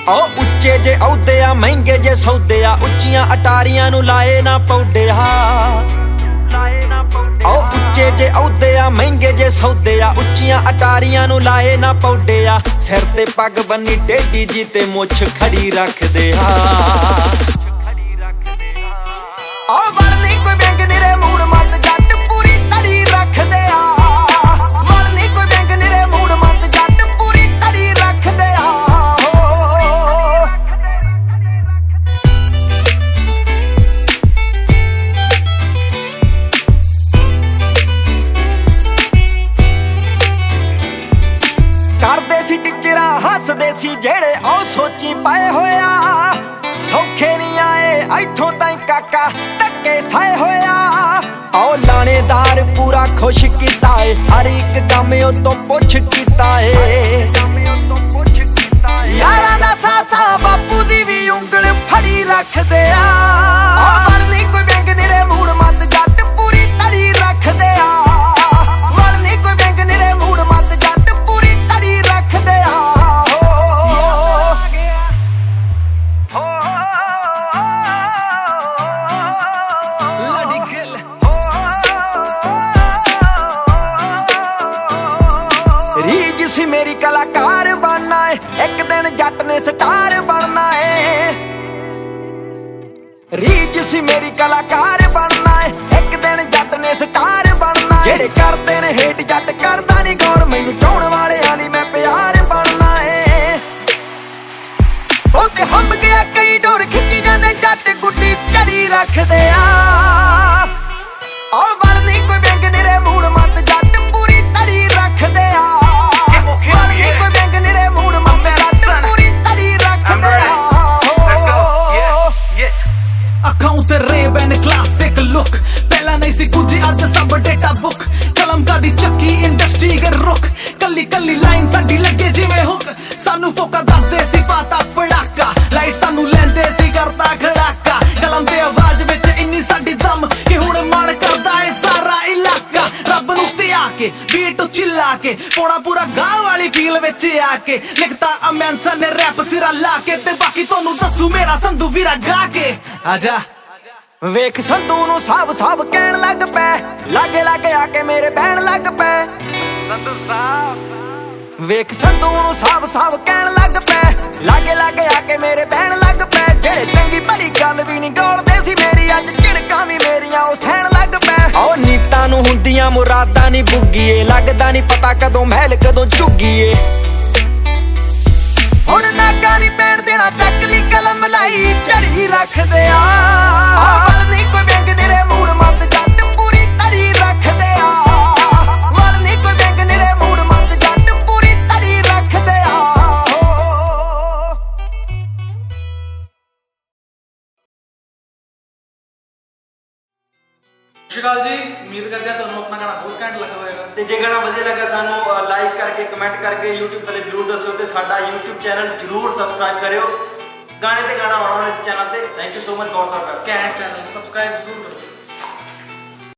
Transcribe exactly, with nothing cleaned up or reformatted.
ओ उच्चे जे औदे आ महंगे जे सौदे आ उच्चियां अटारियां नू लाए ना पौडे हा ओ उच्चे जे औदे आ महंगे जे सौदे आ उच्चियां अटारियां नू लाए ना पौडे आ सिर ते पग बन्नी टेढ़ी जी ते मुछ खड़ी रख दे हा ओ वरनी कोई बैंक निरे मूड मत जट पूरी तड़ी रख दे आ वरनी कोई बैंक निरे मूड मत जट पूरी तड़ी रख दे आ करदे सी टिचरा हसदे सी जेड़े ओ सोची पाए होया सौखे नहीं आए इथों ताई काका धक्के साए होया ओ लानेदार पूरा खुश कीता है हर एक काम ओ तो पुछ कीता है यारा दा साथा बापू दी भी उंगल फड़ी रख दे आ वरनी कोई बैंक निरे मूड मत जट पूरी तड़ी रख दे आ वरनी कोई बैंक निरे मूड मत जट पूरी तड़ी रख दे आ रीज सी मेरी कलाकार बनना है एक दिन जट ने स्टार बनना है रीज सी मेरी कलाकार बनना है एक दिन जट ने स्टार बनना है जेड़े करते ने हेट जट करदा नहीं गौर मैनू चाहण वाले आली मैं प्यार बनना है ओ ते हम गया कई डोर खिंची जाने जट गुड्डी चढ़ी रख दे आ ओ वरनी कोई बैंक निरे मूड मत जट पूरी तड़ी रख दे आ वरनी कोई बैंक निरे मूड मत जट पूरी तड़ी रख दे आ अखां ते रेबन क्लासिक लुक पहला नहीं सी कुछ अज सब डेटा बुक कलम का दी चक्की इंडस्ट्री के रुक कली कली लाइन साडी लगे जिवें हुक सानू फोका दसदे सी पाता पड़ाका लाइट सानू लेंदे सी करता खड़ाका कलम ते आवाज विच इन्नी साडी दम कि हुण मन करदा है सारा इलाका रब नू ते आके बीट चिल्ला के पौड़ा पूरा गांव वाली फील विच आके लिखता अमेंसन ने रैप सिरा ला के ते बाकी तोनू दसू मेरा संधू वीरा गा के आजा वेख संधू नू साहब साहब कहण लग पै लागे लागे आके मेरे बहन लग पै संधू साहब वेख संधू नू साहब साहब कहण लग पै लागे लागे आके मेरे बहन लग पै जेड़े चंगी भली गल भी नहीं गौलदे सी मेरी अज झिड़कां भी मेरियां ओ सहण लग पै ओ नीतां नू हुंदियां मुरादां नहीं बुग्गीए लगदा नहीं पता कदों महल कदों झुग्गीए हुण नागा नहीं पैण देना टकली कलम लाई चढ़ी रख दे आ वरनी कोई बैंक निरे मूड मत जट पूरी तड़ी रख दे आ वरनी कोई बैंक निरे मूड मत जट पूरी तड़ी रख दे आ ਸ਼ਿਕਾਲ ਜੀ ਉਮੀਦ ਕਰਦੇ ਹਾਂ ਤੁਹਾਨੂੰ ਆਪਣਾ ਗਾਣਾ ਬਹੁਤ ਘੈਂਟ ਲੱਗਾ ਹੋਵੇਗਾ ਤੇ ਜੇ ਗਾਣਾ ਵਧੀਆ ਲੱਗਾ ਸਾਨੂੰ ਲਾਈਕ ਕਰਕੇ ਕਮੈਂਟ ਕਰਕੇ YouTube ਥੱਲੇ ਜਰੂਰ ਦੱਸਿਓ ਤੇ ਸਾਡਾ YouTube ਚੈਨਲ ਜਰੂਰ ਸਬਸਕ੍ਰਾਈਬ ਕਰਿਓ ਗਾਣੇ ਤੇ ਗਾਣਾ ਆਉਣਾ ਇਸ ਚੈਨਲ ਤੇ ਥੈਂਕ ਯੂ ਸੋ ਮਚ ਗੌਰ ਸਾਹਿਬ ਘੈਂਟ ਚੈਨਲ ਸਬਸਕ੍ਰਾਈਬ ਜਰੂਰ